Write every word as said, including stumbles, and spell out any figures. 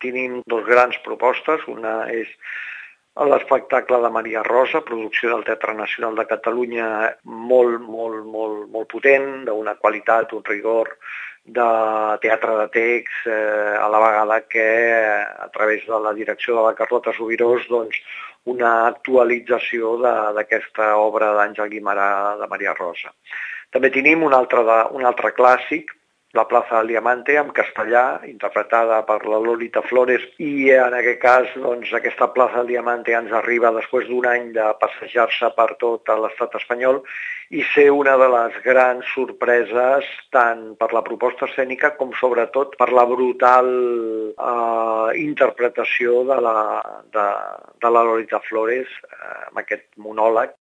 tenim dos grans propostes. Una és l'espectacle de Maria Rosa, producció del Teatre Nacional de Catalunya, molt, molt, molt, molt potent, d'una qualitat, un rigor de teatre de text, eh, a la vegada que, a través de la direcció de la Carlota Subirós, doncs, una actualització d'aquesta obra d'Àngel Guimerà de Maria Rosa. També tenim un altre, de, un altre clàssic, La plaça del Diamante, en castellà, interpretada per la Lolita Flores, i en aquest cas doncs, aquesta plaça del Diamante ens arriba després d'un any de passejar-se per tot l'estat espanyol i ser una de les grans sorpreses tant per la proposta escènica com sobretot per la brutal eh, interpretació de la, de, de la Lolita Flores eh, amb aquest monòleg